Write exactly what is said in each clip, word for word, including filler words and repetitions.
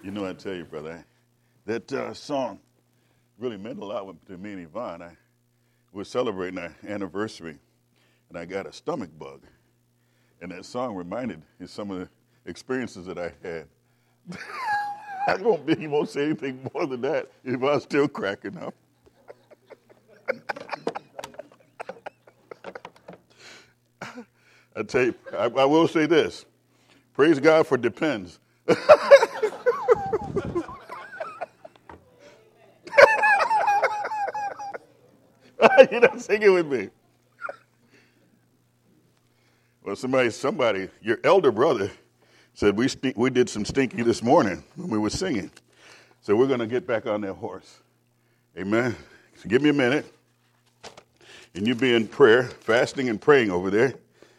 You know, I tell you, brother, that uh, song really meant a lot to me and Yvonne. I we were celebrating our anniversary, and I got a stomach bug. And that song reminded me of some of the experiences that I had. I won't be, you won't say anything more than that if I'm still cracking up. I tell you, I, I will say this. Praise God for depends. You're not singing with me. Well, somebody, somebody, your elder brother said we st- we did some stinky this morning when we were singing. So we're going to get back on that horse. Amen. So give me a minute. And you be in prayer, fasting and praying over there.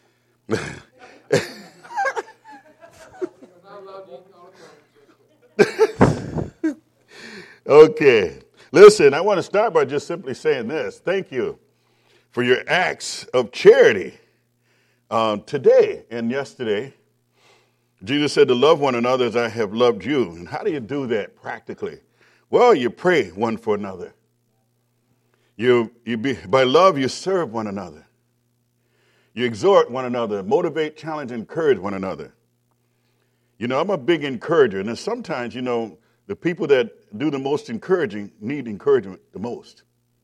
Okay. Listen, I want to start by just simply saying this. Thank you for your acts of charity um, today and yesterday. Jesus said to love one another as I have loved you. And how do you do that practically? Well, you pray one for another. You, you be, by love, you serve one another. You exhort one another, motivate, challenge, encourage one another. You know, I'm a big encourager. And sometimes, you know, the people that do the most encouraging need encouragement the most.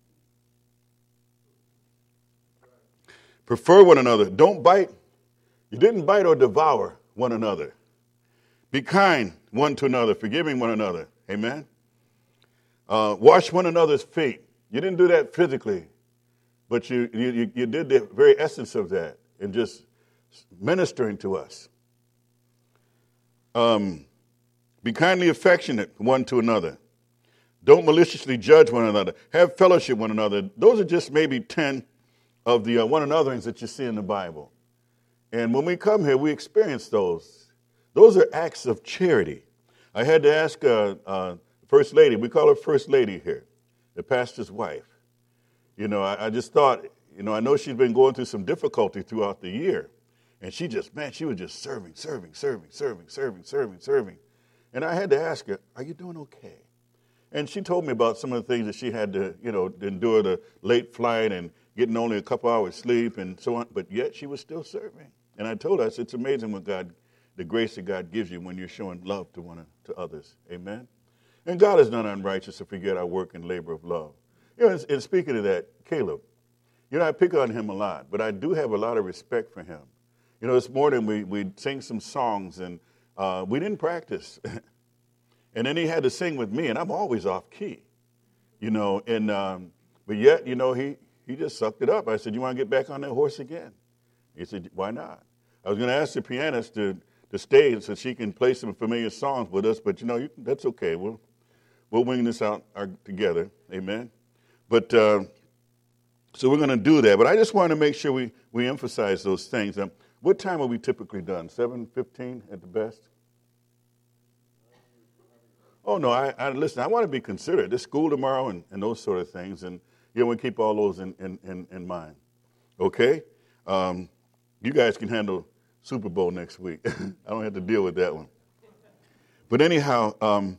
Prefer one another. Don't bite. You didn't bite or devour one another. Be kind one to another, forgiving one another. Amen. Uh, wash one another's feet. You didn't do that physically, but you, you, you did the very essence of that in just ministering to us. Um, be kindly affectionate one to another. Don't maliciously judge one another. Have fellowship with one another. Those are just maybe ten of the uh, one anotherings that you see in the Bible. And when we come here, we experience those. Those are acts of charity. I had to ask uh, uh, First Lady, we call her First Lady here, the pastor's wife. You know, I, I just thought, you know, I know she's been going through some difficulty throughout the year. And she just, man, she was just serving, serving, serving, serving, serving, serving, serving. And I had to ask her, are you doing okay? And she told me about some of the things that she had to, you know, endure the late flight and getting only a couple hours sleep and so on. But yet she was still serving. And I told her, I said, it's amazing what God, the grace that God gives you when you're showing love to one to others. Amen. And God is not unrighteous to forget our work and labor of love. You know, and, and speaking of that, Caleb, you know, I pick on him a lot, but I do have a lot of respect for him. You know, this morning we we sang some songs and uh, we didn't practice. And then he had to sing with me, and I'm always off key, you know. And um, but yet, you know, he he just sucked it up. I said, "You want to get back on that horse again?" He said, "Why not?" I was going to ask the pianist to to stay so she can play some familiar songs with us, but you know, you, that's okay. We'll we'll wing this out our, together, amen. But uh, so we're going to do that. But I just want to make sure we we emphasize those things. Um, what time are we typically done? seven fifteen at the best. Oh, no, I, I listen, I want to be considerate. There's school tomorrow and, and those sort of things, and you know, we keep all those in, in, in, in mind. Okay? Um, you guys can handle Super Bowl next week. I don't have to deal with that one. But anyhow, um,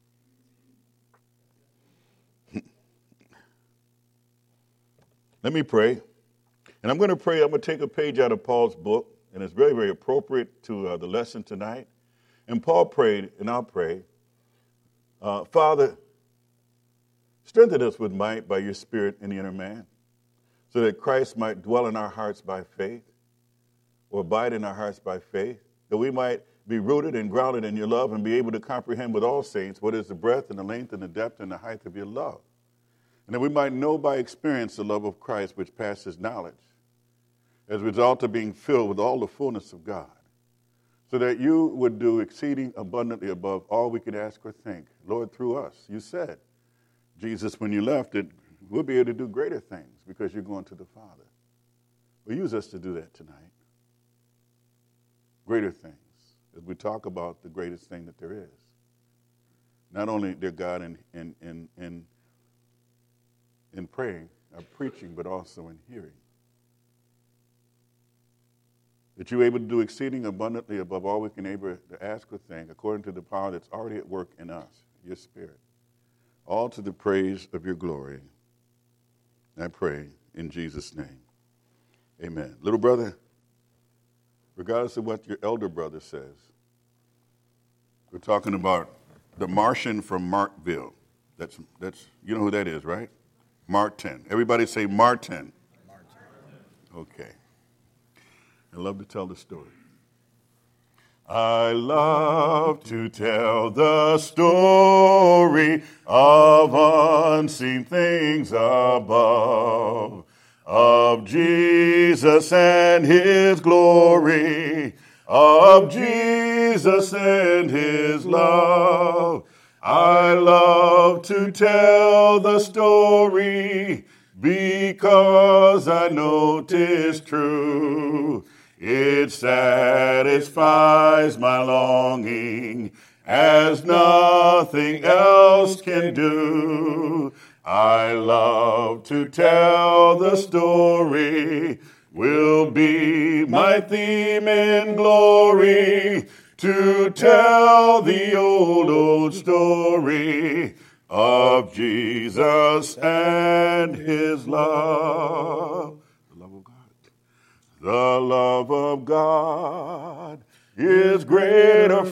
let me pray. And I'm going to pray, I'm going to take a page out of Paul's book, and it's very, very appropriate to uh, the lesson tonight. And Paul prayed, and I'll pray. Uh, Father, strengthen us with might by your Spirit in the inner man, so that Christ might dwell in our hearts by faith, or abide in our hearts by faith, that we might be rooted and grounded in your love and be able to comprehend with all saints what is the breadth and the length and the depth and the height of your love, and that we might know by experience the love of Christ which passes knowledge, as a result of being filled with all the fullness of God, so that you would do exceeding abundantly above all we could ask or think, Lord, through us. You said, Jesus, when you left it, we'll be able to do greater things because you're going to the Father. Well, use us to do that tonight. Greater things, as we talk about the greatest thing that there is. Not only, dear God, in in in in, in praying or preaching, but also in hearing. that you're able to do exceeding abundantly above all we can able to ask or think, according to the power that's already at work in us, your spirit, all to the praise of your glory. I pray in Jesus' name. Amen. Little brother, regardless of what your elder brother says, we're talking about the Martian from Markville. That's, that's you know who that is, right? Martin. Everybody say Martin. Martin. Okay. I love to tell the story. I love to tell the story of unseen things above, of Jesus and his glory, of Jesus and his love. I love to tell the story because I know 'tis true. It satisfies my longing as nothing else can do. I love to tell the story, will be my theme in glory, to tell the old, old story of Jesus and his love. The love of God is greater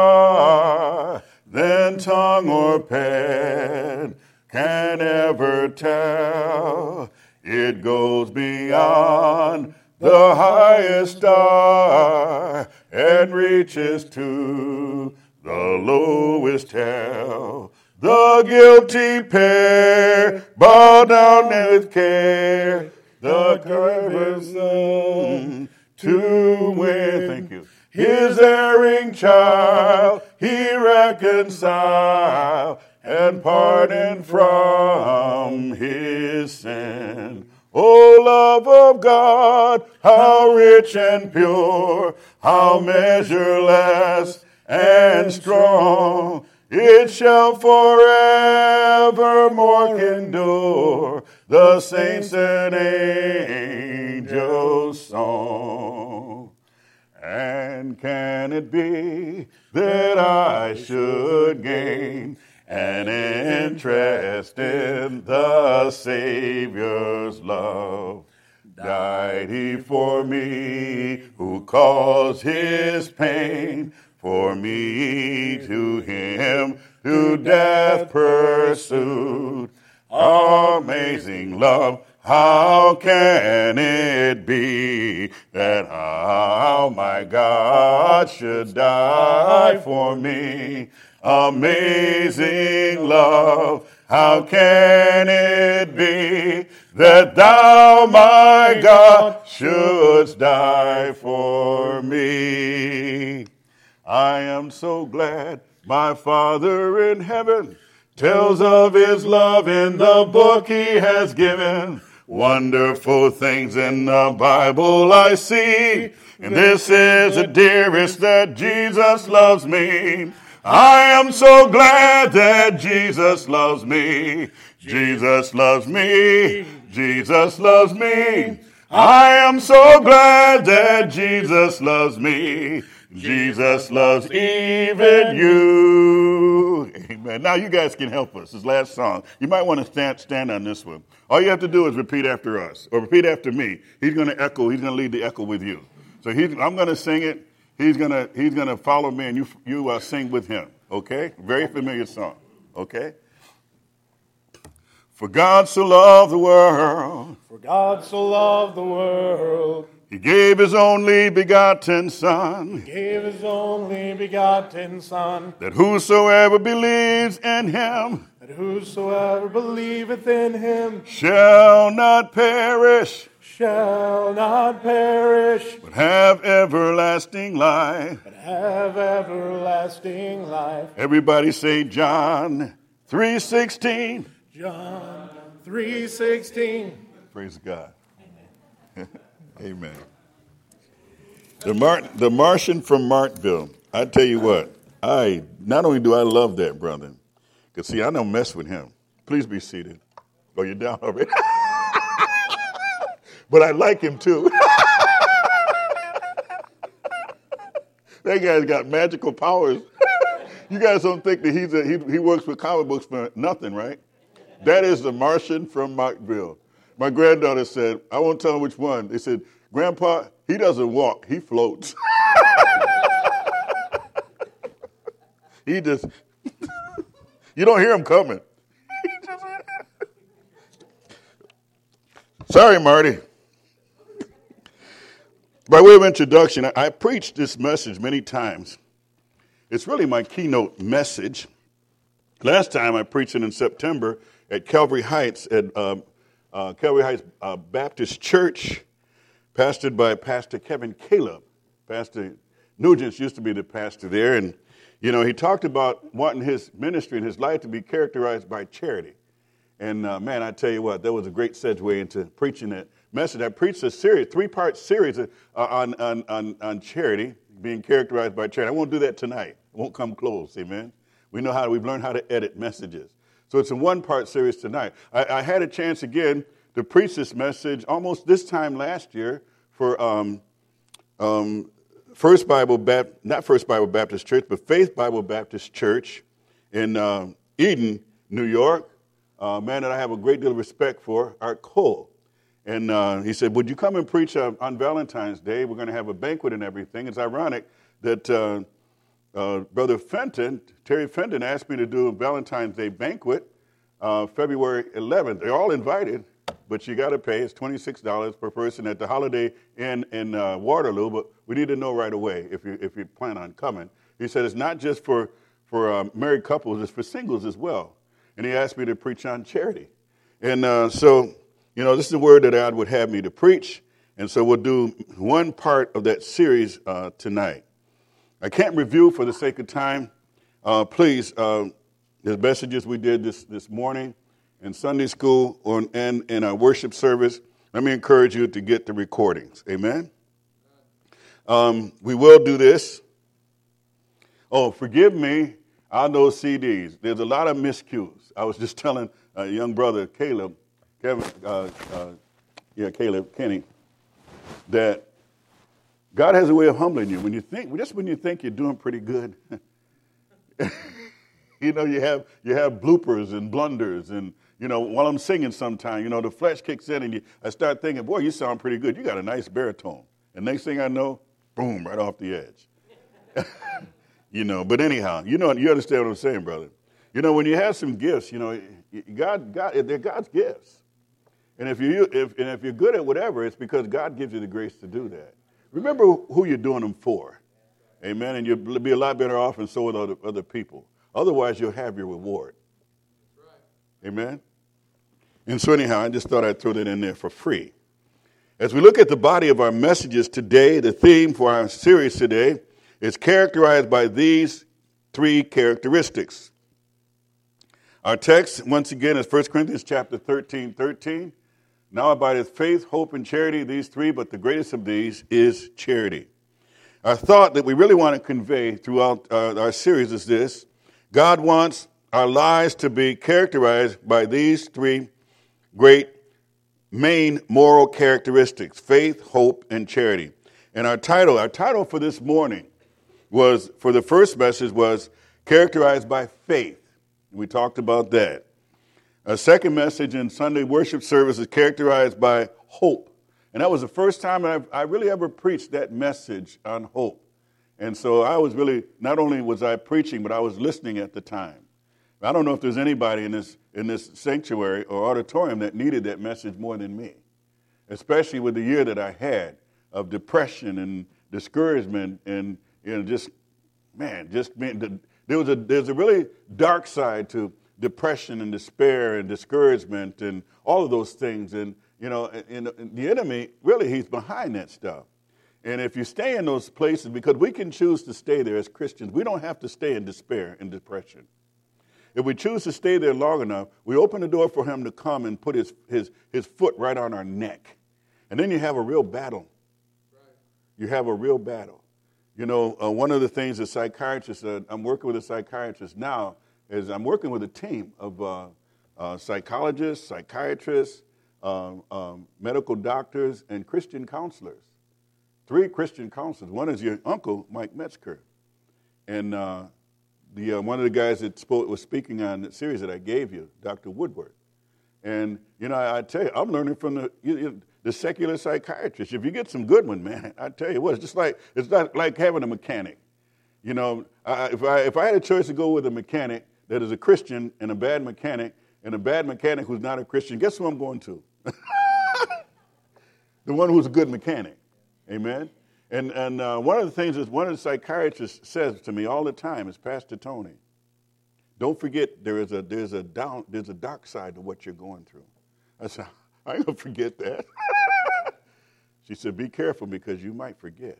far than tongue or pen can ever tell. It goes beyond the highest star and reaches to the lowest hell. The guilty pair bow down with care. The person to win, thank you, his erring child, he reconciled and pardoned from his sin. O love of God, how rich and pure, how measureless and strong, it shall forevermore endure the saints and angels' song. And can it be that I should gain an interest in the Savior's love? Died he for me who caused his pain, for me to him to death pursued. Amazing love, how can it be that how my God should die for me? Amazing love, how can it be that thou, my God, shouldst die for me? I am so glad my Father in heaven tells of his love in the book he has given. Wonderful things in the Bible I see, and this is the dearest, that Jesus loves me. I am so glad that Jesus loves me. Jesus loves me. Jesus loves me. I am so glad that Jesus loves me. Jesus loves even you. Amen. Now you guys can help us. This last song. You might want to stand, stand on this one. All you have to do is repeat after us, or repeat after me. He's going to echo. He's going to lead the echo with you. So he's, I'm going to sing it. He's going to he's going to follow me, and you you uh, sing with him. Okay? Very familiar song. Okay? For God so loved the world. For God so loved the world. He gave his only begotten Son. He gave his only begotten Son. That whosoever believes in him. That whosoever believeth in him. Shall not perish. Shall not perish. But have everlasting life. But have everlasting life. Everybody say John three sixteen. John three sixteen. Praise God. Amen. Amen. The, Mar- the Martian from Markville. I tell you what, I not only do I love that brother, because see, I don't mess with him. Please be seated. Oh, you're down already? But I like him too. That guy's got magical powers. You guys don't think that he's a, he, he works with comic books for nothing, right? That is the Martian from Markville. My granddaughter said, I won't tell them which one. They said, Grandpa, he doesn't walk, he floats. He just, you don't hear him coming. Sorry, Marty. By way of introduction, I, I preached this message many times. It's really my keynote message. Last time I preached it in September at Calvary Heights, at uh, uh, Calvary Heights uh, Baptist Church, pastored by Pastor Kevin Caleb. Pastor Nugent used to be the pastor there, and you know he talked about wanting his ministry and his life to be characterized by charity. And uh, man, I tell you what, that was a great segue into preaching that message. I preached a series, three-part series uh, on, on, on, on charity, being characterized by charity. I won't do that tonight. It won't come close, amen? We know how, we've learned how to edit messages. So it's a one-part series tonight. I, I had a chance again to preach this message almost this time last year for um, um, First Bible Baptist, not First Bible Baptist Church, but Faith Bible Baptist Church in uh, Eden, New York. A uh, man that I have a great deal of respect for, Art Cole. And uh, he said, would you come and preach uh, on Valentine's Day? We're going to have a banquet and everything. It's ironic that uh, uh, Brother Fenton, Terry Fenton, asked me to do a Valentine's Day banquet uh, February eleventh. They're all invited, but you got to pay. It's twenty-six dollars per person at the Holiday Inn in uh, Waterloo, but we need to know right away if you if you plan on coming. He said it's not just for, for uh, married couples, it's for singles as well. And he asked me to preach on charity. And uh, so, you know, this is the word that God would have me to preach. And so we'll do one part of that series uh, tonight. I can't review for the sake of time. Uh, please, uh, the messages we did this, this morning in Sunday school or, and in our worship service, let me encourage you to get the recordings. Amen? Um, we will do this. Oh, forgive me on those C Ds. There's a lot of miscues. I was just telling a young brother, Caleb, Kevin, uh, uh, yeah, Caleb Kenny, that God has a way of humbling you. When you think, just when you think you're doing pretty good, you know, you have you have bloopers and blunders, and you know, while I'm singing, sometime, you know, the flesh kicks in, and you, I start thinking, boy, you sound pretty good. You got a nice baritone, and next thing I know, boom, right off the edge. You know, but anyhow, you know, you understand what I'm saying, brother. You know, when you have some gifts, you know, God, God, they're God's gifts. And if you if and if you're good at whatever, it's because God gives you the grace to do that. Remember who you're doing them for, amen. And you'll be a lot better off, and so will other other people. Otherwise, you'll have your reward. Amen. And so anyhow, I just thought I'd throw that in there for free. As we look at the body of our messages today, the theme for our series today is characterized by these three characteristics. Our text, once again, is First Corinthians chapter thirteen, thirteen. Now abideth faith, hope, and charity, these three, but the greatest of these is charity. Our thought that we really want to convey throughout uh, our series is this: God wants our lives to be characterized by these three great main moral characteristics: faith, hope, and charity. And our title, our title for this morning was, for the first message, was characterized by faith. We talked about that. Our second message in Sunday worship service is characterized by hope. And that was the first time I've, I really ever preached that message on hope. And so I was really, not only was I preaching, but I was listening at the time. I don't know if there's anybody in this in this sanctuary or auditorium that needed that message more than me, especially with the year that I had of depression and discouragement and, you know, just, man, just being, there was a, there's a really dark side to depression and despair and discouragement and all of those things. And, you know, and, and the enemy, really, he's behind that stuff. And if you stay in those places, because we can choose to stay there as Christians, we don't have to stay in despair and depression. If we choose to stay there long enough, we open the door for him to come and put his, his, his foot right on our neck. And then you have a real battle. You have a real battle. You know, uh, one of the things that psychiatrists, uh, I'm working with a psychiatrist now, is I'm working with a team of uh, uh, psychologists, psychiatrists, um, um, medical doctors, and Christian counselors three Christian counselors. One is your uncle, Mike Metzger. And uh, the uh, one of the guys that spoke, was speaking on the series that I gave you, Doctor Woodward. And, you know, I, I tell you, I'm learning from the you know, the secular psychiatrist. If you get some good one, man, I tell you what, it's just like, it's not like having a mechanic. You know, I, if I if I had a choice to go with a mechanic that is a Christian and a bad mechanic and a bad mechanic who's not a Christian, guess who I'm going to? The one who's a good mechanic. Amen? And and uh, one of the things is one of the psychiatrists says to me all the time is, Pastor Tony, don't forget there is a there's a down there's a dark side to what you're going through. I said, I ain't gonna forget that. She said, be careful because you might forget.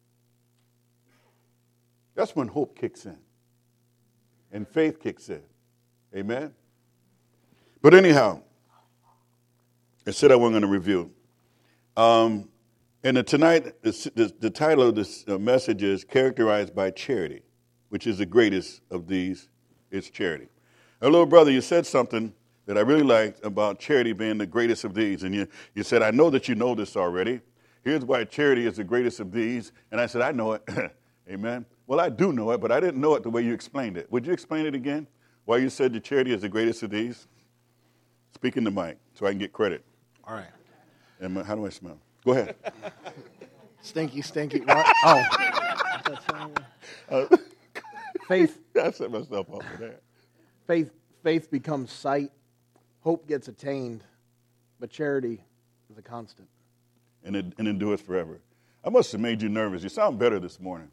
That's when hope kicks in. And faith kicks in. Amen? But anyhow, I said I wasn't going to review. Um, and the, tonight, the, the, the title of this uh, message is Characterized by Charity, which is the greatest of these. It's charity. Now, little brother, you said something that I really liked about charity being the greatest of these. And you, you said, I know that you know this already. Here's why charity is the greatest of these. And I said, I know it. Amen. Well, I do know it, but I didn't know it the way you explained it. Would you explain it again? Why you said the charity is the greatest of these? Speak in the mic so I can get credit. All right. And how do I smell? Go ahead. Stinky, stinky. What? Oh. Uh, faith. I set myself up for that. Faith, faith becomes sight. Hope gets attained, but charity is a constant. And it and endures forever. I must have made you nervous. You sound better this morning.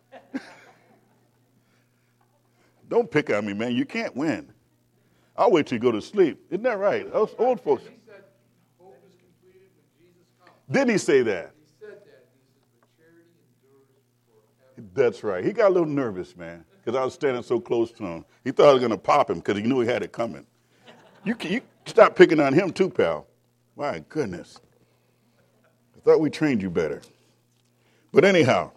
Don't pick on me, man. You can't win. I'll wait till you go to sleep. Isn't that right? Us old folks. He said, hope is completed when Jesus comes. Didn't he say that? He said that. He said, but charity endures forever. That's right. He got a little nervous, man, because I was standing so close to him. He thought I was going to pop him because he knew he had it coming. You, you stop picking on him too, pal. My goodness. I thought we trained you better. But anyhow,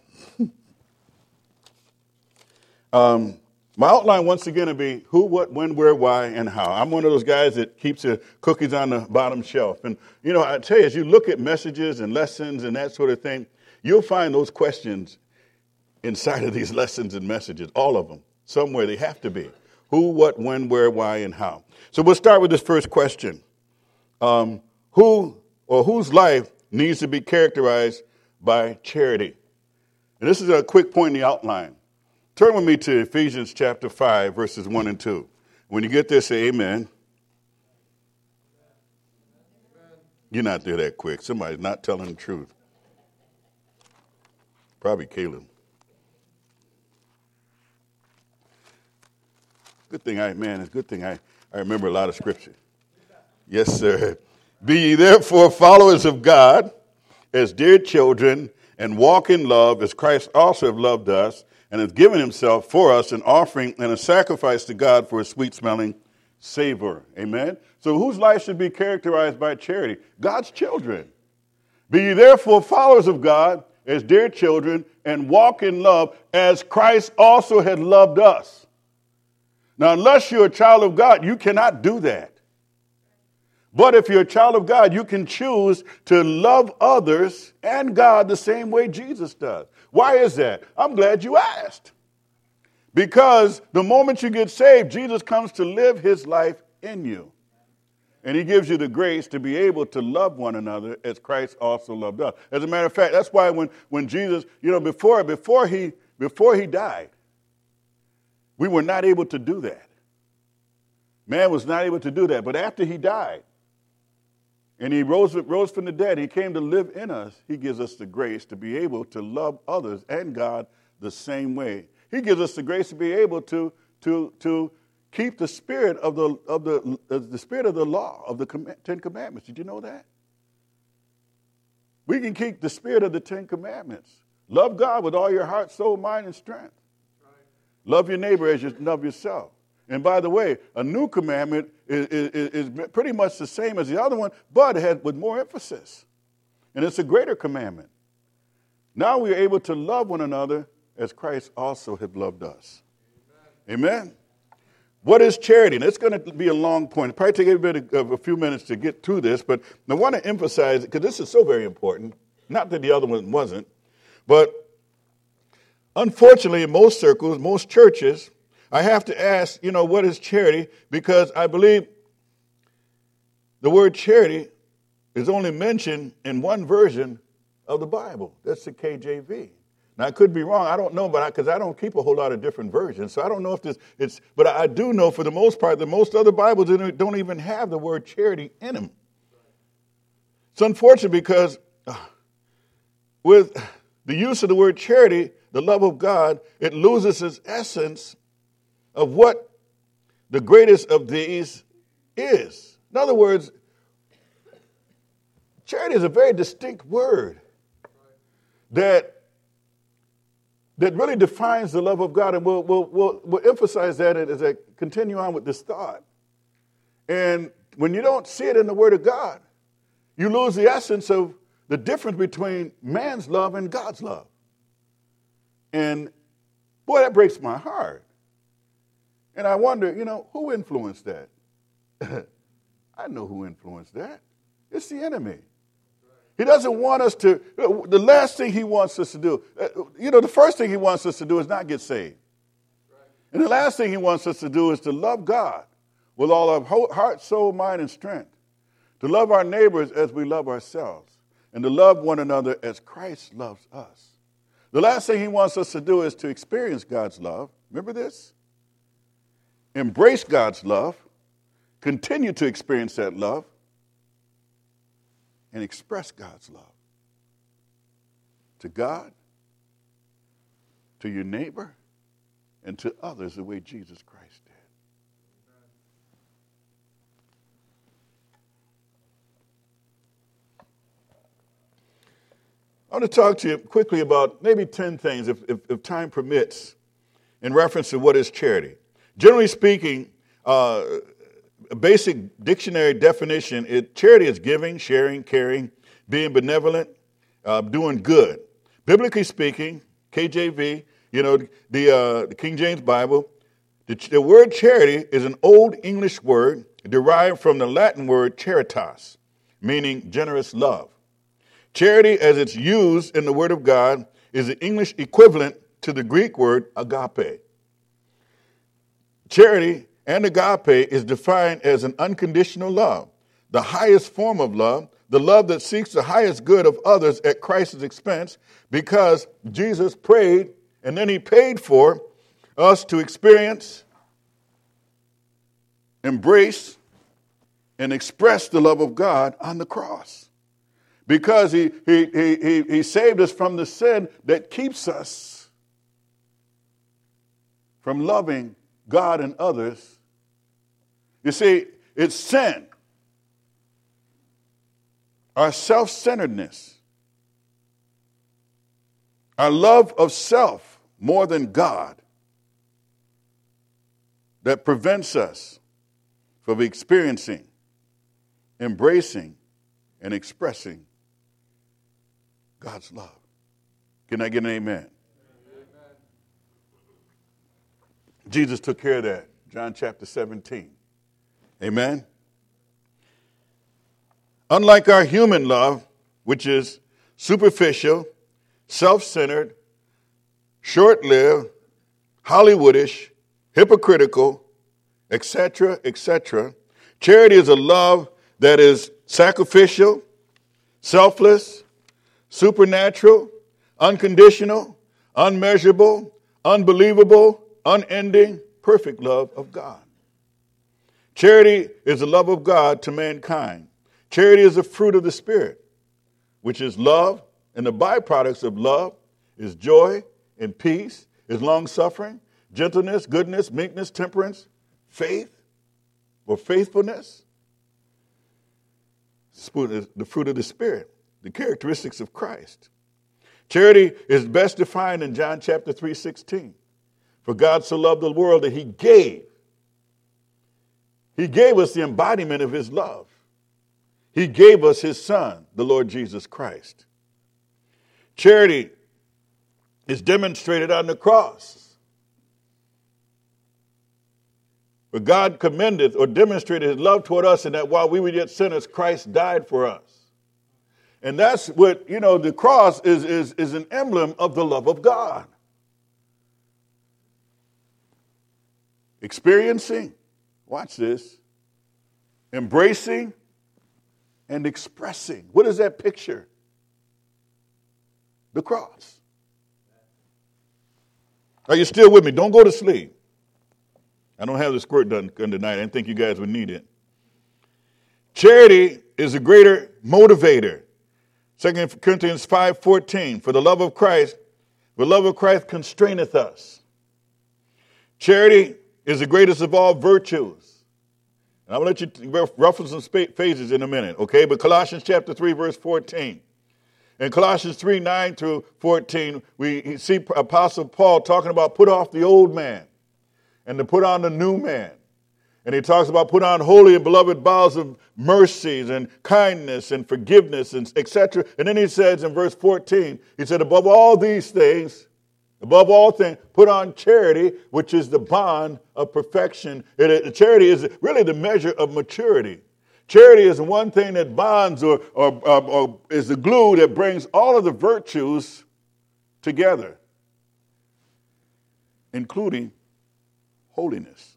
um, my outline once again will be who, what, when, where, why, and how. I'm one of those guys that keeps the cookies on the bottom shelf. And, you know, I tell you, as you look at messages and lessons and that sort of thing, you'll find those questions inside of these lessons and messages, all of them. Somewhere they have to be. Who, what, when, where, why, and how. So we'll start with this first question. Um, who or whose life needs to be characterized by charity? And this is a quick point in the outline. Turn with me to Ephesians chapter five, verses one and two. When you get there, say amen. Amen. You're not there that quick. Somebody's not telling the truth. Probably Caleb. Good thing I, man, it's a good thing I, I remember a lot of scripture. Yes, sir. Be ye therefore followers of God as dear children, and walk in love as Christ also have loved us and has given himself for us an offering and a sacrifice to God for a sweet-smelling savor. Amen? So whose life should be characterized by charity? God's children. Be ye therefore followers of God as dear children, and walk in love as Christ also had loved us. Now, unless you're a child of God, you cannot do that. But if you're a child of God, you can choose to love others and God the same way Jesus does. Why is that? I'm glad you asked. Because the moment you get saved, Jesus comes to live his life in you. And he gives you the grace to be able to love one another as Christ also loved us. As a matter of fact, that's why when, when Jesus, you know, before, before, he, before he died, we were not able to do that. Man was not able to do that. But after he died, and he rose, rose from the dead, he came to live in us. He gives us the grace to be able to love others and God the same way. He gives us the grace to be able to, to, to keep the spirit of the, of the, the spirit of the law of the Ten Commandments. Did you know that? We can keep the spirit of the Ten Commandments. Love God with all your heart, soul, mind, and strength. Love your neighbor as you love yourself. And by the way, a new commandment is, is, is pretty much the same as the other one, but it has with more emphasis. And it's a greater commandment. Now we are able to love one another as Christ also has loved us. Amen. Amen? What is charity? And it's going to be a long point. It'll probably take a bit of a few minutes to get through this, but I want to emphasize it because this is so very important. Not that the other one wasn't. But unfortunately, in most circles, most churches, I have to ask, you know, what is charity? Because I believe the word charity is only mentioned in one version of the Bible. That's the K J V. Now, I could be wrong. I don't know, but because I, I don't keep a whole lot of different versions, so I don't know if this, it's, but I do know for the most part that most other Bibles don't even have the word charity in them. It's unfortunate because uh, with the use of the word charity, the love of God, it loses its essence of what the greatest of these is. In other words, charity is a very distinct word that that really defines the love of God, and we'll, we'll, we'll, we'll emphasize that as I continue on with this thought. And when you don't see it in the Word of God, you lose the essence of the difference between man's love and God's love. And boy, that breaks my heart. And I wonder, you know, who influenced that? I know who influenced that. It's the enemy. He doesn't want us to, the last thing he wants us to do, you know, the first thing he wants us to do is not get saved. And the last thing he wants us to do is to love God with all our heart, soul, mind, and strength. To love our neighbors as we love ourselves. And to love one another as Christ loves us. The last thing he wants us to do is to experience God's love. Remember this? Embrace God's love. Continue to experience that love. And express God's love to God, to your neighbor, and to others the way Jesus Christ did. I want to talk to you quickly about maybe ten things, if, if, if time permits, in reference to what is charity. Generally speaking, uh, a basic dictionary definition, it, charity is giving, sharing, caring, being benevolent, uh, doing good. Biblically speaking, K J V, you know, the, uh, the King James Bible, the, the word charity is an old English word derived from the Latin word charitas, meaning generous love. Charity, as it's used in the Word of God, is the English equivalent to the Greek word agape. Charity and agape is defined as an unconditional love, the highest form of love, the love that seeks the highest good of others at Christ's expense, because Jesus prayed and then he paid for us to experience, embrace, and express the love of God on the cross. Because he, he, he, he, he saved us from the sin that keeps us from loving God and others. You see, it's sin, our self-centeredness, our love of self more than God that prevents us from experiencing, embracing, and expressing God's love. Can I get an amen? Amen? Jesus took care of that. John chapter seventeen. Amen? Unlike our human love, which is superficial, self-centered, short-lived, Hollywoodish, hypocritical, et cetera, et cetera, charity is a love that is sacrificial, selfless, supernatural, unconditional, unmeasurable, unbelievable, unending, perfect love of God. Charity is the love of God to mankind. Charity is the fruit of the Spirit, which is love, and the byproducts of love is joy and peace, is long-suffering, gentleness, goodness, meekness, temperance, faith or faithfulness. The fruit of the Spirit, the characteristics of Christ. Charity is best defined in John chapter three sixteen. For God so loved the world that he gave. He gave us the embodiment of his love. He gave us his son, the Lord Jesus Christ. Charity is demonstrated on the cross. For God commended or demonstrated his love toward us in that while we were yet sinners, Christ died for us. And that's what, you know, the cross is, is, is an emblem of the love of God. Experiencing, watch this, embracing and expressing. What is that picture? The cross. Are you still with me? Don't go to sleep. I don't have the squirt done tonight. I didn't think you guys would need it. Charity is a greater motivator. Second Corinthians five fourteen, for the love of Christ, the love of Christ constraineth us. Charity is the greatest of all virtues. And I'm going to let you reference some phases in a minute, okay? But Colossians chapter three, verse fourteen. In Colossians three, nine through fourteen, we see Apostle Paul talking about put off the old man and to put on the new man. And he talks about put on holy and beloved bowels of mercies and kindness and forgiveness and et cetera. And then he says in verse fourteen, he said, above all these things, above all things, put on charity, which is the bond of perfection. It, it, charity is really the measure of maturity. Charity is one thing that bonds or, or, or, or is the glue that brings all of the virtues together, including holiness.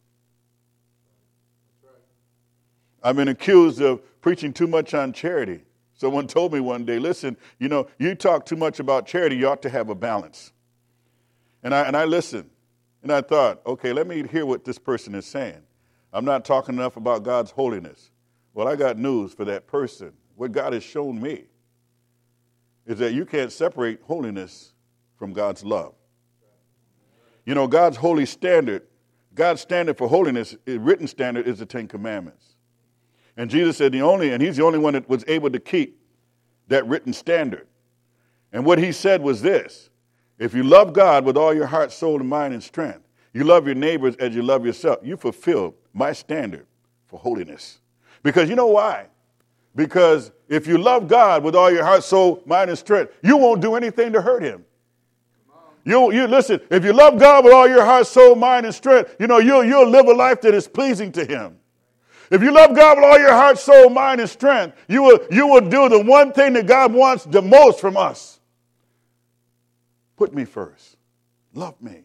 I've been accused of preaching too much on charity. Someone told me one day, listen, you know, you talk too much about charity, you ought to have a balance. And I and I listened, and I thought, okay, let me hear what this person is saying. I'm not talking enough about God's holiness. Well, I got news for that person. What God has shown me is that you can't separate holiness from God's love. You know, God's holy standard, God's standard for holiness, his written standard, is the Ten Commandments. And Jesus said the only, and he's the only one that was able to keep that written standard. And what he said was this: if you love God with all your heart, soul, and mind and strength, you love your neighbors as you love yourself, you fulfill my standard for holiness. Because you know why? Because if you love God with all your heart, soul, mind, and strength, you won't do anything to hurt him. You, you listen, if you love God with all your heart, soul, mind, and strength, you know, you'll, you'll live a life that is pleasing to him. If you love God with all your heart, soul, mind, and strength, you will, you will do the one thing that God wants the most from us. Put me first. Love me.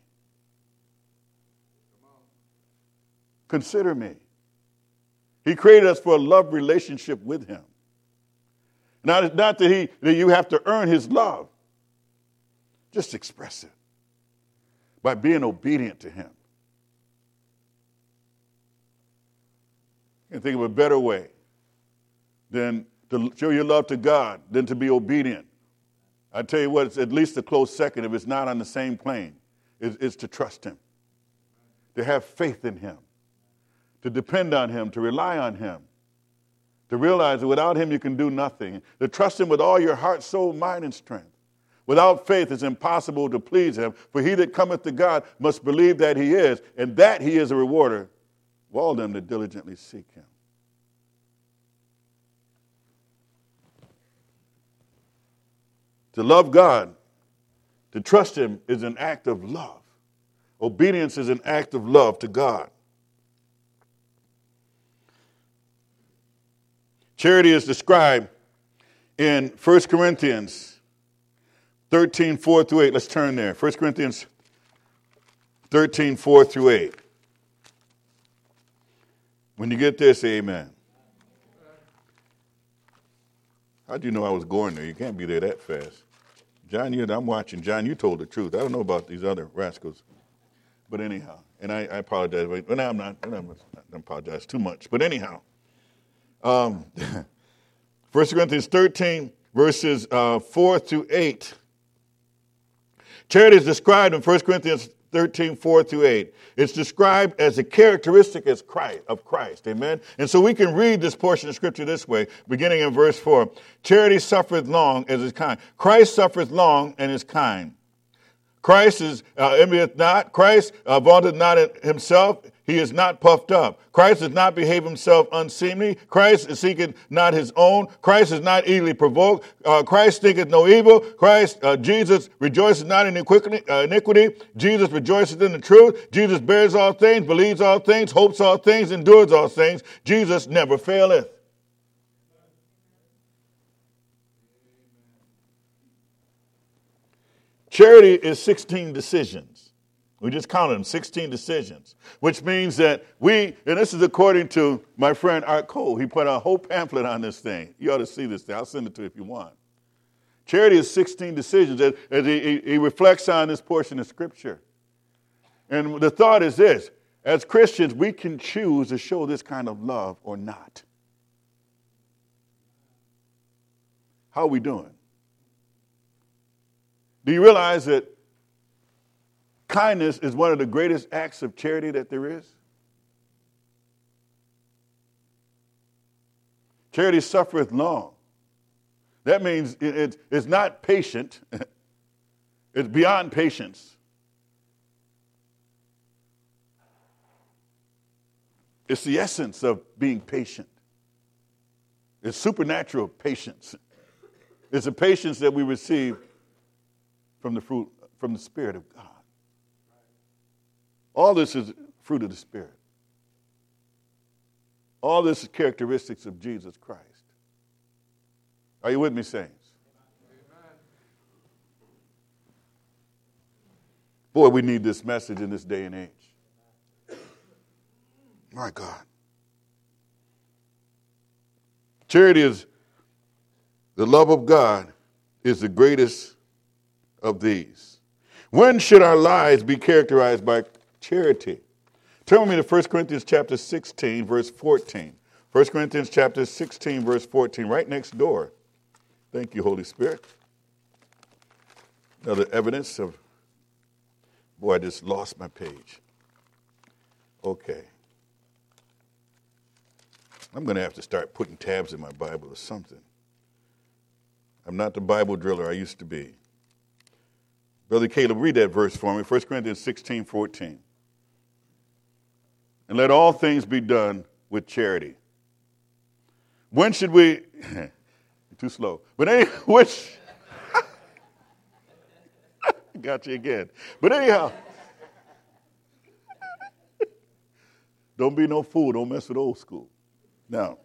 Consider me. He created us for a love relationship with him. Not, not that, he, that you have to earn his love. Just express it by being obedient to him. You can think of a better way than to show your love to God than to be obedient. I tell you what, it's at least a close second if it's not on the same plane. Is, is to trust him, to have faith in him, to depend on him, to rely on him, to realize that without him you can do nothing, to trust him with all your heart, soul, mind, and strength. Without faith it's impossible to please him, for he that cometh to God must believe that he is, and that he is a rewarder of all them that diligently seek him. To love God, to trust him, is an act of love. Obedience is an act of love to God. Charity is described in First Corinthians thirteen, four through eight. Let's turn there. First Corinthians thirteen, four through eight. When you get there, say amen. How do you know I was going there? You can't be there that fast. John, you, I'm watching. John, you told the truth. I don't know about these other rascals. But anyhow, and I, I apologize. But no, I'm not. I don't apologize too much. But anyhow, um, First Corinthians thirteen, verses uh, four through eight. Charity is described in First Corinthians thirteen, four through eight. It's described as a characteristic as Christ, of Christ. Amen? And so we can read this portion of Scripture this way, beginning in verse four. Charity suffereth long and is kind. Christ suffereth long and is kind. Christ is uh, envieth not. Christ uh, vaunteth not himself. He is not puffed up. Christ does not behave himself unseemly. Christ is seeking not his own. Christ is not easily provoked. Uh, Christ thinketh no evil. Christ, uh, Jesus rejoices not in iniquity, uh, iniquity. Jesus rejoices in the truth. Jesus bears all things, believes all things, hopes all things, endures all things. Jesus never faileth. Charity is sixteen decisions. We just counted them, sixteen decisions, which means that we, and this is according to my friend Art Cole, he put a whole pamphlet on this thing. You ought to see this thing. I'll send it to you if you want. Charity is sixteen decisions, as he, he reflects on this portion of Scripture. And the thought is this: as Christians, we can choose to show this kind of love or not. How are we doing? Do you realize that kindness is one of the greatest acts of charity that there is? Charity suffereth long. That means it, it, it's not patient. It's beyond patience. It's the essence of being patient. It's supernatural patience. It's a patience that we receive from the fruit, from the Spirit of God. All this is fruit of the Spirit. All this is characteristics of Jesus Christ. Are you with me, saints? Amen. Boy, we need this message in this day and age. My God. Charity is the love of God is the greatest of these. When should our lives be characterized by charity? Turn with me to First Corinthians chapter sixteen, verse fourteen. First Corinthians chapter sixteen, verse fourteen, right next door. Thank you, Holy Spirit. Another evidence of, boy, I just lost my page. Okay. I'm going to have to start putting tabs in my Bible or something. I'm not the Bible driller I used to be. Brother Caleb, read that verse for me, First Corinthians sixteen, fourteen. And let all things be done with charity. When should we, too slow, but any, which, got you again. But anyhow, don't be no fool, don't mess with old school. Now,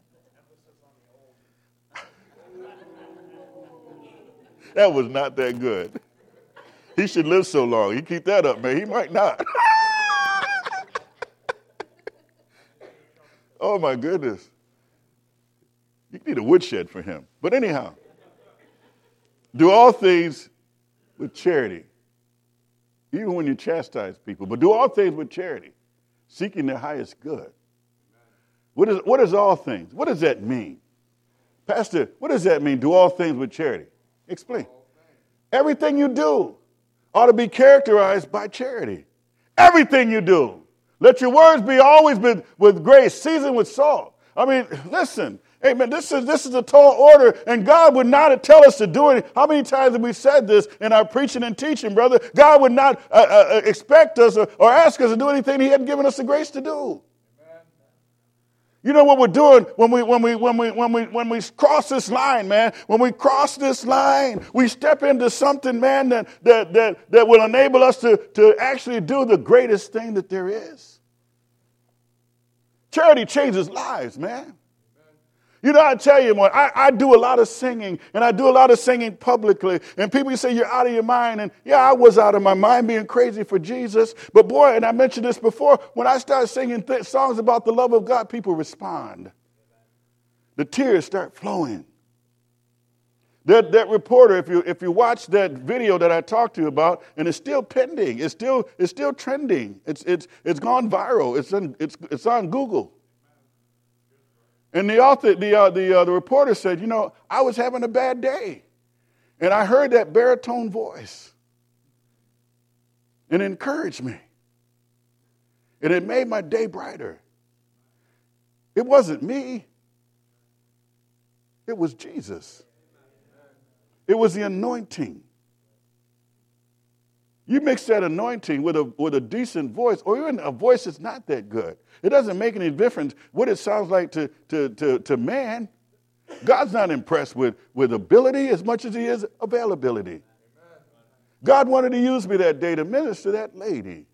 that was not that good. He should live so long. He keep that up, man. He might not. Oh, my goodness. You need a woodshed for him. But anyhow, do all things with charity, even when you chastise people. But do all things with charity, seeking their highest good. What is, what is all things? What does that mean? Pastor, what does that mean, do all things with charity? Explain. Everything you do ought to be characterized by charity. Everything you do. Let your words be always with, with grace, seasoned with salt. I mean, listen, amen, this is this is a tall order, and God would not tell us to do it. How many times have we said this in our preaching and teaching, brother? God would not uh, uh, expect us or, or ask us to do anything he hadn't given us the grace to do. You know what we're doing when we when we when we when we when we cross this line, man? When we cross this line, we step into something, man, that that that, that will enable us to, to actually do the greatest thing that there is. Charity changes lives, man. You know, I tell you what, I, I do a lot of singing, and I do a lot of singing publicly. And people say, you're out of your mind. And yeah, I was out of my mind being crazy for Jesus. But boy, and I mentioned this before, when I start singing th- songs about the love of God, people respond. The tears start flowing. That that reporter, if you if you watch that video that I talked to you about, and it's still pending, it's still it's still trending. It's it's it's gone viral. It's on it's it's on Google. And the author, the uh, the uh, the reporter said, you know, I was having a bad day, and I heard that baritone voice, and it encouraged me, and it made my day brighter. It wasn't me. It was Jesus. It was the anointing. You mix that anointing with a with a decent voice, or even a voice that's not that good. It doesn't make any difference what it sounds like to, to, to, to man. God's not impressed with, with ability as much as he is availability. God wanted to use me that day to minister to that lady.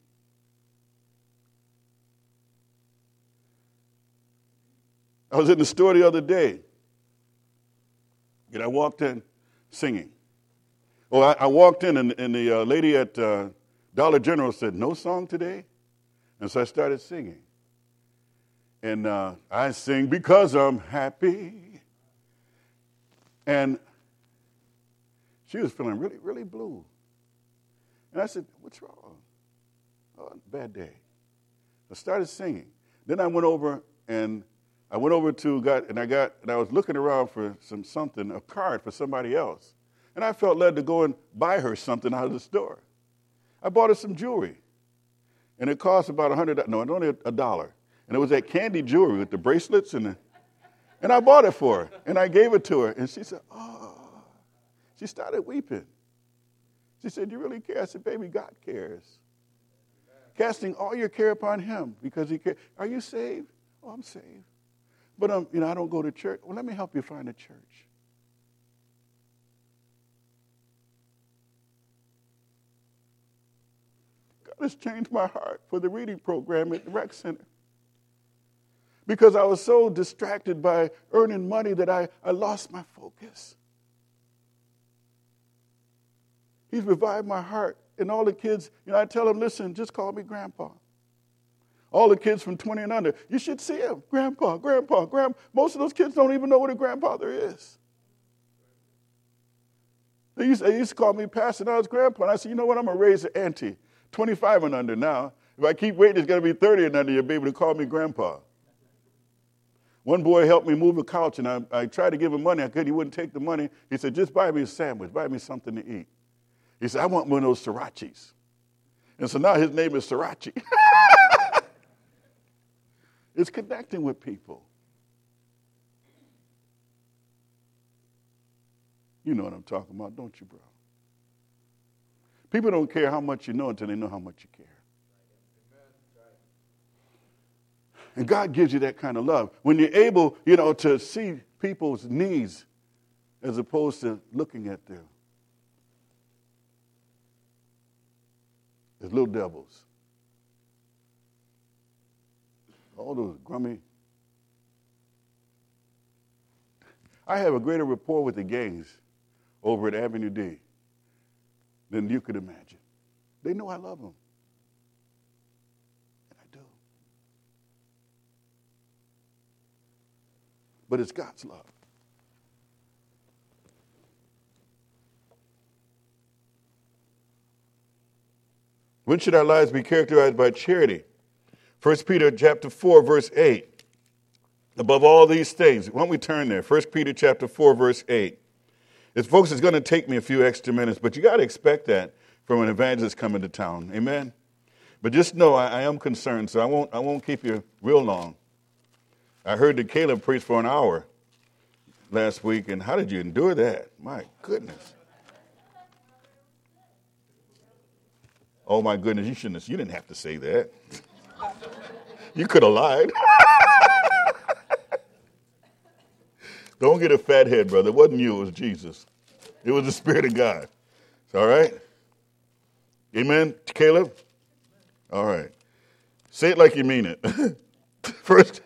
I was in the store the other day, and I walked in singing. Oh, I, I walked in, and, and the uh, lady at uh, Dollar General said, "No song today?" And so I started singing. And uh, I sing because I'm happy. And she was feeling really, really blue. And I said, "What's wrong?" "Oh, bad day." I started singing. Then I went over and I went over to got and I got and I was looking around for some something, a card for somebody else. And I felt led to go and buy her something out of the store. I bought her some jewelry. And it cost about a hundred dollars. No, only a dollar. And it was that candy jewelry with the bracelets and the, and I bought it for her. And I gave it to her. And she said, "Oh." She started weeping. She said, "You really care?" I said, "Baby, God cares. Casting all your care upon him because he cares." "Are you saved?" "Oh, I'm saved. But um, you know, I don't go to church." "Well, let me help you find a church." God has changed my heart for the reading program at the rec center. Because I was so distracted by earning money that I, I lost my focus. He's revived my heart. And all the kids, you know, I tell them, "Listen, just call me Grandpa." All the kids from twenty and under, "You should see him. Grandpa, Grandpa, Grandpa." Most of those kids don't even know what a grandfather is. They used, they used to call me Pastor, and I was Grandpa. And I said, "You know what? I'm going to raise an ante. twenty-five and under now. If I keep waiting, it's going to be thirty and under. You'll be able to call me Grandpa." One boy helped me move a couch, and I, I tried to give him money. I couldn't. He wouldn't take the money. He said, "Just buy me a sandwich. Buy me something to eat." He said, "I want one of those Srirachis." And so now his name is Srirachi. It's connecting with people. You know what I'm talking about, don't you, bro? People don't care how much you know until they know how much you care. And God gives you that kind of love. When you're able, you know, to see people's needs as opposed to looking at them as little devils. All those grummy. I have a greater rapport with the gangs over at Avenue D than you could imagine. They know I love them. And I do. But it's God's love. When should our lives be characterized by charity? First Peter chapter four, verse eight. Above all these things, why don't we turn there? First Peter chapter four, verse eight. It's, folks, it's going to take me a few extra minutes, but you got to expect that from an evangelist coming to town. Amen? But just know I, I am concerned, so I won't, I won't keep you real long. I heard that Caleb preached for an hour last week, and how did you endure that? My goodness. Oh, my goodness, you shouldn't have, you didn't have to say that. You could have lied. Don't get a fat head, brother. It wasn't you, it was Jesus. It was the Spirit of God. All right? Amen, Caleb? All right. Say it like you mean it. First,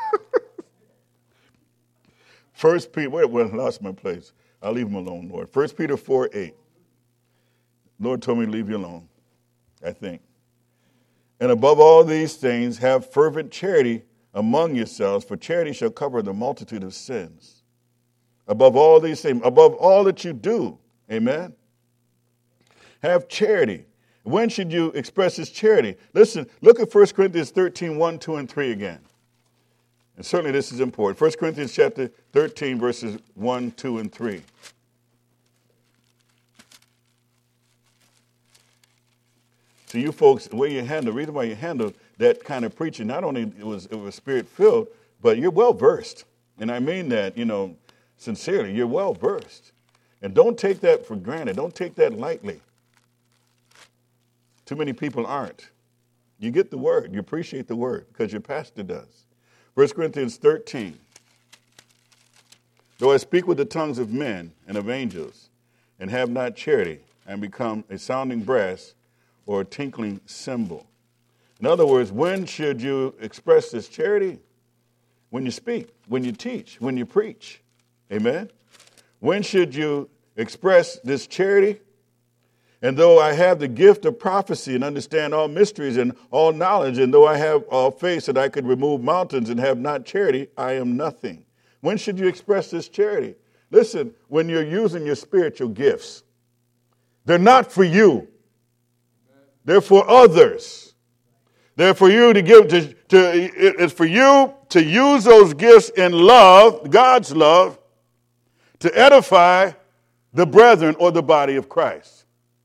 First Peter, wait, well, I lost my place. I'll leave him alone, Lord. First Peter four, eight. Lord told me to leave you alone, I think. And above all these things, have fervent charity among yourselves, for charity shall cover the multitude of sins. Above all these things, above all that you do, amen, have charity. When should you express this charity? Listen, look at First Corinthians thirteen, one, two, and three again. And certainly this is important. First Corinthians chapter thirteen, verses one, two, and three. So you folks, the way you handle, the reason why you handle that kind of preaching, not only it was it was spirit-filled, but you're well-versed. And I mean that, you know, sincerely. You're well-versed. And don't take that for granted. Don't take that lightly. Too many people aren't. You get the word. You appreciate the word because your pastor does. First Corinthians thirteen. Though I speak with the tongues of men and of angels and have not charity, I am become a sounding brass or a tinkling cymbal. In other words, when should you express this charity? When you speak, when you teach, when you preach. Amen? When should you express this charity? And though I have the gift of prophecy and understand all mysteries and all knowledge, and though I have all faith that I could remove mountains and have not charity, I am nothing. When should you express this charity? Listen, when you're using your spiritual gifts. They're not for you. They're for others. They're for you to give, to, to, it's for you to use those gifts in love, God's love, to edify the brethren or the body of Christ.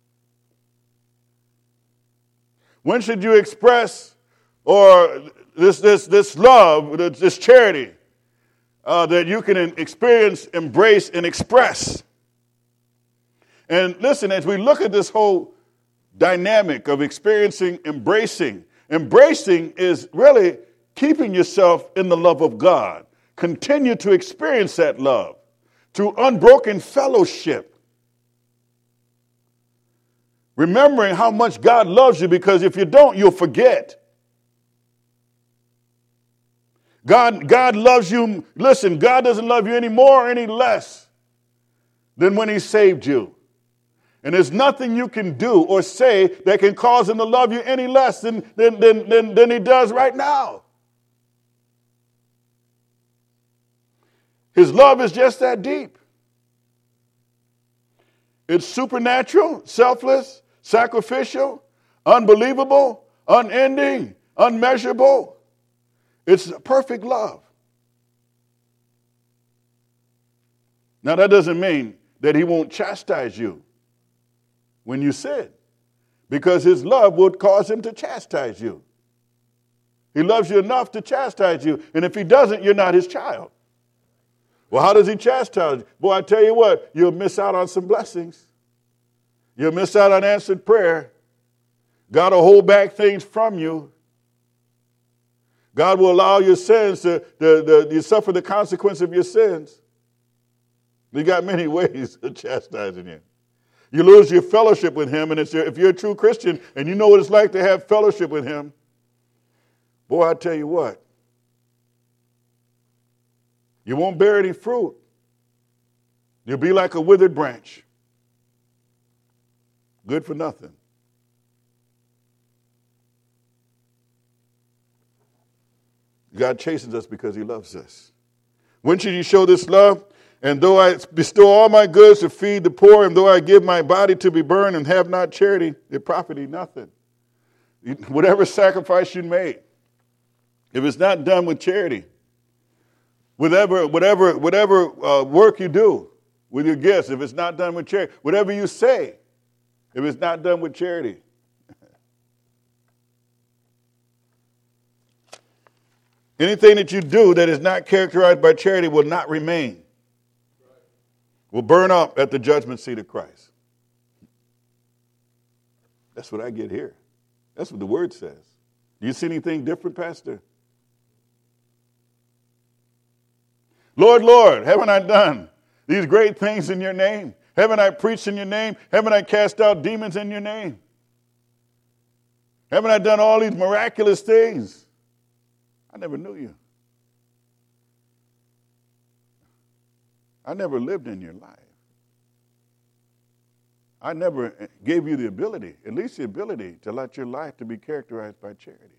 When should you express or this this this love, this charity uh, that you can experience, embrace, and express? And listen, as we look at this whole dynamic of experiencing, embracing, embracing is really keeping yourself in the love of God. Continue to experience that love through unbroken fellowship. Remembering how much God loves you, because if you don't, you'll forget. God, God loves you. Listen, God doesn't love you any more or any less than when he saved you. And there's nothing you can do or say that can cause him to love you any less than, than, than, than, than he does right now. His love is just that deep. It's supernatural, selfless, sacrificial, unbelievable, unending, unmeasurable. It's perfect love. Now, that doesn't mean that he won't chastise you when you sin, because his love would cause him to chastise you. He loves you enough to chastise you, and if he doesn't, you're not his child. Well, how does he chastise you? Boy, I tell you what, you'll miss out on some blessings. You'll miss out on answered prayer. God will hold back things from you. God will allow your sins to, the, the, you suffer the consequence of your sins. He got many ways of chastising you. You lose your fellowship with him, and it's your, if you're a true Christian and you know what it's like to have fellowship with him, boy, I tell you what, you won't bear any fruit. You'll be like a withered branch. Good for nothing. God chastens us because he loves us. When should you show this love? And though I bestow all my goods to feed the poor, and though I give my body to be burned and have not charity, it profiteth nothing. Whatever sacrifice you made, if it's not done with charity, whatever, whatever, whatever uh, work you do with your gifts, if it's not done with charity, whatever you say, if it's not done with charity, anything that you do that is not characterized by charity will not remain. Will burn up at the judgment seat of Christ. That's what I get here. That's what the word says. Do you see anything different, Pastor? Lord, Lord, haven't I done these great things in your name? Haven't I preached in your name? Haven't I cast out demons in your name? Haven't I done all these miraculous things? I never knew you. I never lived in your life. I never gave you the ability, at least the ability, to let your life to be characterized by charity.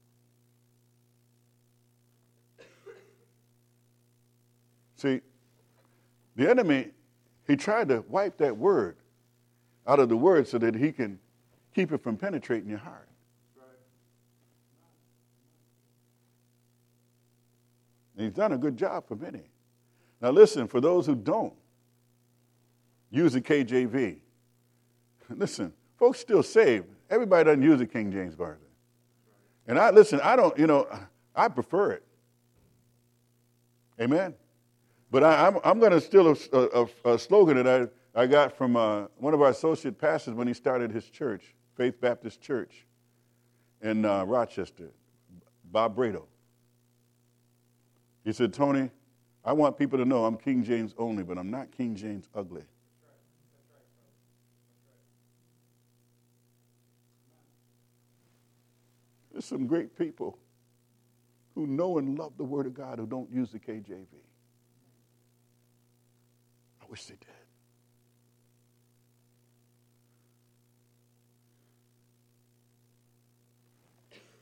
See, the enemy, he tried to wipe that word out of the word so that he can keep it from penetrating your heart. And he's done a good job for many. Now listen, for those who don't use the K J V, listen, folks still saved. Everybody doesn't use the King James Version. And I, listen, I don't, you know, I prefer it. Amen? But I, I'm, I'm going to steal a, a, a slogan that I, I got from uh, one of our associate pastors when he started his church, Faith Baptist Church in uh, Rochester, Bob Brado. He said, Tony, I want people to know I'm King James only, but I'm not King James ugly. There's some great people who know and love the Word of God who don't use the K J V. I wish they did.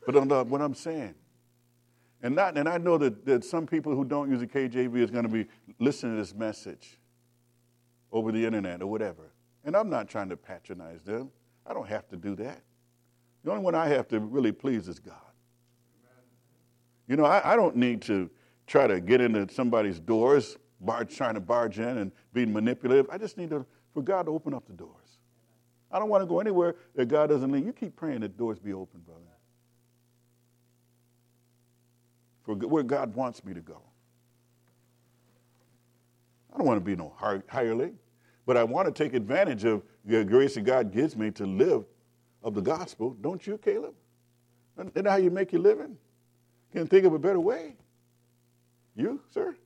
But on the, what I'm saying, and not, and I know that, that some people who don't use the K J V is going to be listening to this message over the internet or whatever. And I'm not trying to patronize them. I don't have to do that. The only one I have to really please is God. You know, I, I don't need to try to get into somebody's doors, barge, trying to barge in and being manipulative. I just need to, for God to open up the doors. I don't want to go anywhere that God doesn't lead. You keep praying that doors be open, brother. For where God wants me to go. I don't want to be no hireling, but I want to take advantage of the grace that God gives me to live of the gospel. Don't you, Caleb? Isn't that how you make your living? Can't think of a better way. You, sir?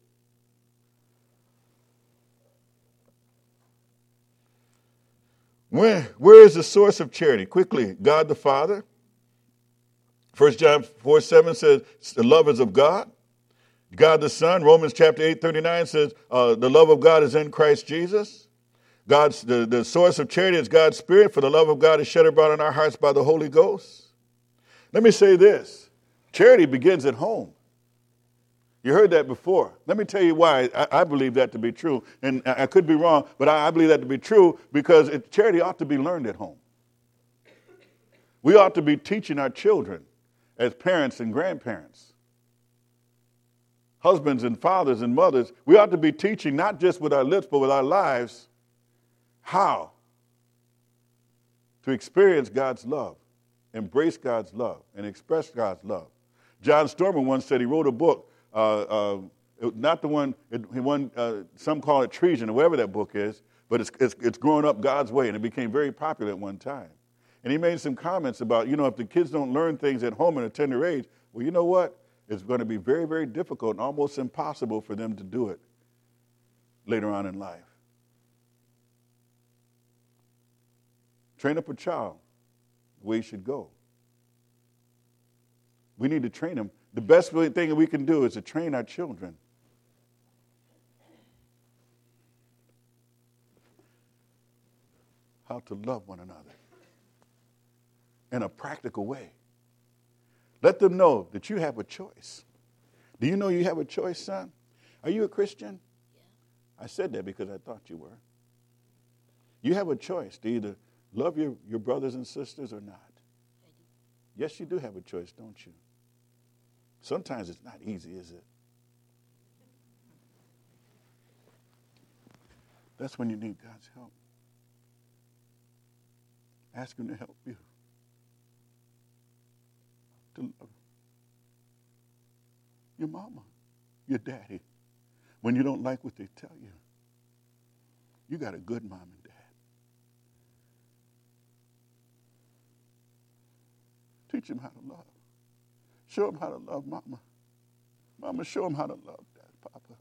Where, where is the source of charity? Quickly, God the Father. First John four seven says, the love is of God. God the Son. Romans chapter eight thirty-nine says, uh, the love of God is in Christ Jesus. God's the, the source of charity is God's Spirit, for the love of God is shed abroad in our hearts by the Holy Ghost. Let me say this. Charity begins at home. You heard that before. Let me tell you why I, I believe that to be true. And I, I could be wrong, but I, I believe that to be true because it, charity ought to be learned at home. We ought to be teaching our children as parents and grandparents, husbands and fathers and mothers. We ought to be teaching not just with our lips, but with our lives, how to experience God's love, embrace God's love, and express God's love. John Stormer once said he wrote a book, uh, uh, not the one, it, he won, uh, some call it Treason, or whatever that book is, but it's, it's, it's growing up God's way, and it became very popular at one time. And he made some comments about, you know, if the kids don't learn things at home at a tender age, well, you know what? It's going to be very, very difficult and almost impossible for them to do it later on in life. Train up a child the way he should go. We need to train them. The best thing that we can do is to train our children. How to love one another in a practical way. Let them know that you have a choice. Do you know you have a choice, son? Are you a Christian? Yeah. I said that because I thought you were. You have a choice to either love your, your brothers and sisters or not. Yes, you do have a choice, don't you? Sometimes it's not easy, is it? That's when you need God's help. Ask him to help you. To love your mama, your daddy. When you don't like what they tell you, you got a good mom and dad. Teach them how to love. Show them how to love mama. Mama, show them how to love dad, papa.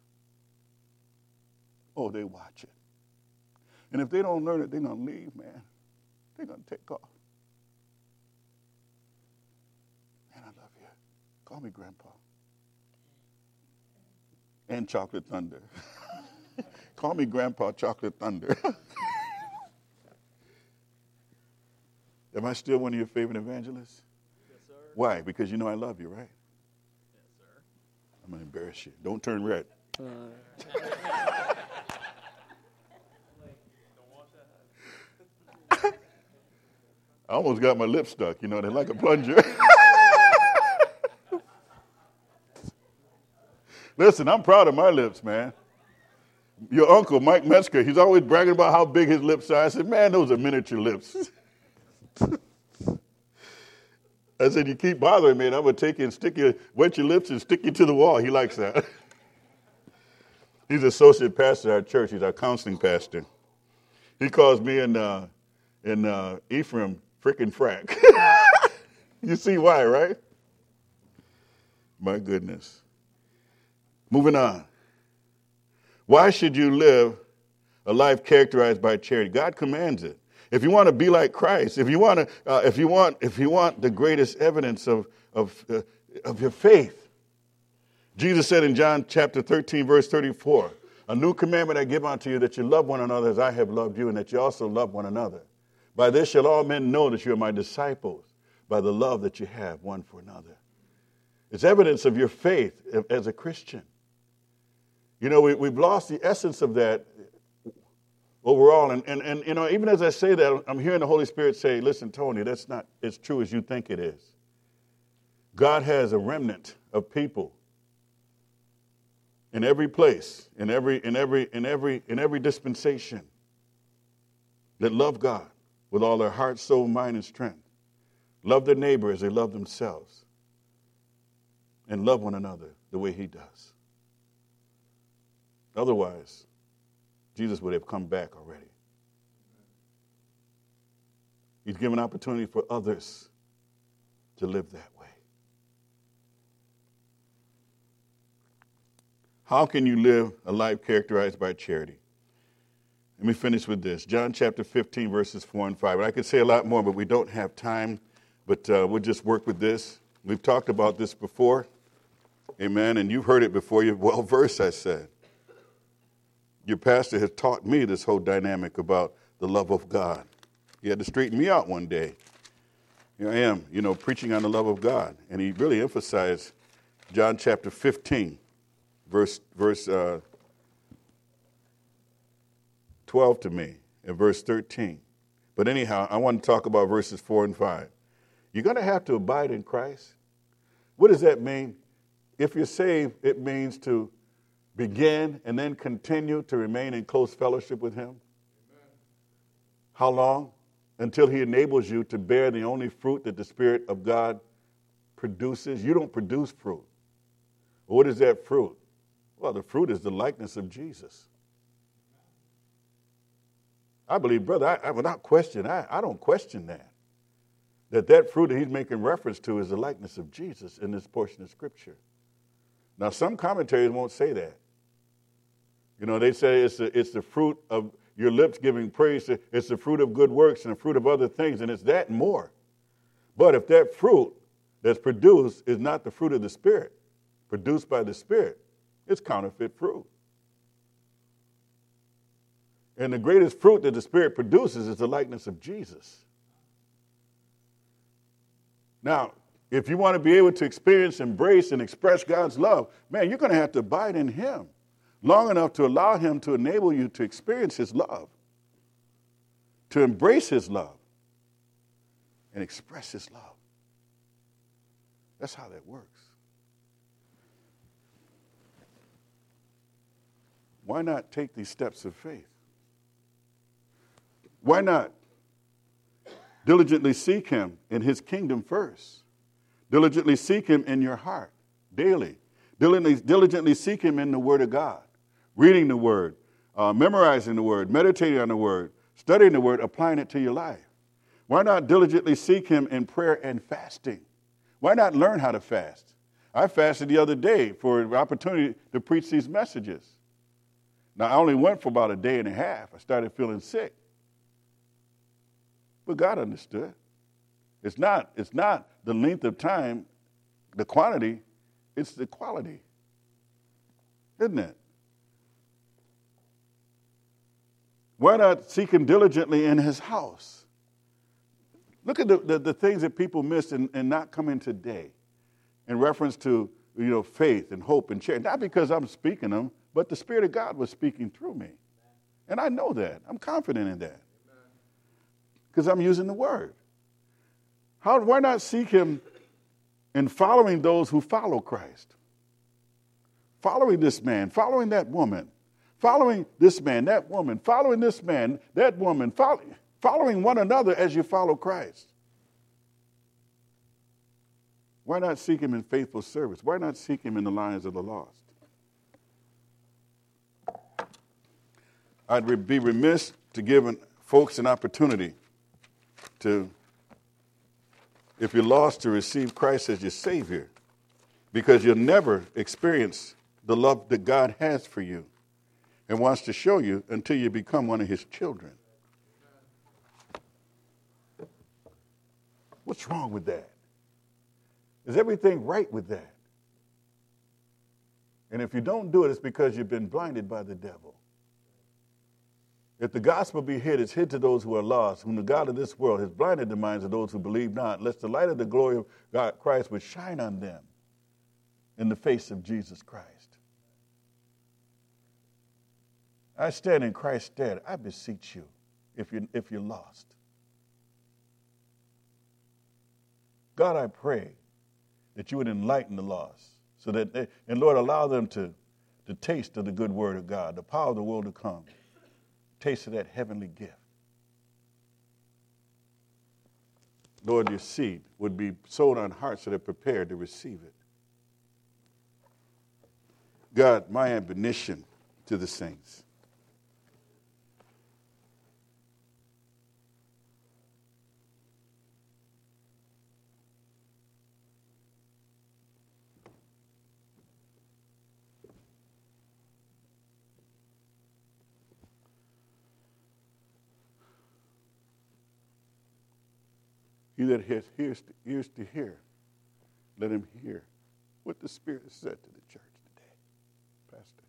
Oh, they watch it. And if they don't learn it, they're going to leave, man. They're going to take off. Man, I love you. Call me Grandpa. And Chocolate Thunder. Call me Grandpa Chocolate Thunder. Am I still one of your favorite evangelists? Yes, sir. Why? Because you know I love you, right? Yes, sir. I'm going to embarrass you. Don't turn red. Uh, I almost got my lips stuck. You know, they're like a plunger. Listen, I'm proud of my lips, man. Your uncle, Mike Metzger, he's always bragging about how big his lips are. I said, man, those are miniature lips. I said, you keep bothering me, and I'm going to take you and stick you, wet your lips and stick you to the wall. He likes that. He's associate pastor at our church. He's our counseling pastor. He calls me and, uh, and uh, Ephraim frickin' frack. You see why, right? My goodness. Moving on. Why should you live a life characterized by charity? God commands it. If you want to be like Christ, if you want to, uh, if you want, if you want the greatest evidence of of uh, of your faith, Jesus said in John chapter thirteen, verse thirty-four, "A new commandment I give unto you, that you love one another as I have loved you, and that you also love one another. By this shall all men know that you are my disciples, by the love that you have one for another. It's evidence of your faith as a Christian. You know, we, we've lost the essence of that overall. And, and, and, you know, even as I say that, I'm hearing the Holy Spirit say, listen, Tony, that's not as true as you think it is. God has a remnant of people in every place, in every, in every, in every, in every dispensation that love God with all their heart, soul, mind, and strength. Love their neighbor as they love themselves. And love one another the way he does. Otherwise, Jesus would have come back already. He's given opportunity for others to live that way. How can you live a life characterized by charity? Let me finish with this. John chapter fifteen, verses four and five. And I could say a lot more, but we don't have time. But uh, we'll just work with this. We've talked about this before. Amen. And you've heard it before. You're well versed, I said. Your pastor has taught me this whole dynamic about the love of God. He had to straighten me out one day. Here I am, you know, preaching on the love of God. And he really emphasized John chapter fifteen, verse, verse uh, twelve to me, and verse thirteen. But anyhow, I want to talk about verses four and five. You're going to have to abide in Christ. What does that mean? If you're saved, it means to begin and then continue to remain in close fellowship with him. Amen. How long? Until he enables you to bear the only fruit that the Spirit of God produces. You don't produce fruit. What is that fruit? Well, the fruit is the likeness of Jesus. I believe, brother, I, I, without question, I, I don't question that. That that fruit that he's making reference to is the likeness of Jesus in this portion of Scripture. Now, some commentaries won't say that. You know, they say it's the, it's the fruit of your lips giving praise. It's the fruit of good works and the fruit of other things, and it's that and more. But if that fruit that's produced is not the fruit of the Spirit, produced by the Spirit, it's counterfeit fruit. And the greatest fruit that the Spirit produces is the likeness of Jesus. Now, if you want to be able to experience, embrace, and express God's love, man, you're going to have to abide in him long enough to allow him to enable you to experience his love, to embrace his love, and express his love. That's how that works. Why not take these steps of faith? Why not diligently seek him in his kingdom first? Diligently seek him in your heart daily. Diligently, diligently seek him in the Word of God. Reading the Word, uh, memorizing the Word, meditating on the Word, studying the Word, applying it to your life. Why not diligently seek him in prayer and fasting? Why not learn how to fast? I fasted the other day for an opportunity to preach these messages. Now, I only went for about a day and a half. I started feeling sick. But God understood. It's not, it's not the length of time, the quantity, it's the quality. Isn't it? Why not seek him diligently in his house? Look at the, the, the things that people miss in, in not coming today in reference to, you know, faith and hope and charity. Not because I'm speaking them, but the Spirit of God was speaking through me. And I know that. I'm confident in that. Because I'm using the Word. How, why not seek him in following those who follow Christ? Following this man, following that woman, following this man, that woman, following this man, that woman, follow, following one another as you follow Christ. Why not seek him in faithful service? Why not seek him in the lives of the lost? I'd be remiss to give folks an opportunity to, if you're lost, to receive Christ as your Savior, because you'll never experience the love that God has for you and wants to show you until you become one of his children. What's wrong with that? Is everything right with that? And if you don't do it, it's because you've been blinded by the devil. If the gospel be hid, it's hid to those who are lost, whom the God of this world has blinded the minds of those who believe not, lest the light of the glory of God Christ would shine on them in the face of Jesus Christ. I stand in Christ's stead. I beseech you, if you're, if you're lost. God, I pray that you would enlighten the lost, so that they, and Lord, allow them to, to taste of the good word of God, the power of the world to come, taste of that heavenly gift. Lord, your seed would be sown on hearts that are prepared to receive it. God, my admonition to the saints. He that has ears to, ears to hear, let him hear what the Spirit said to the church today. Pastor.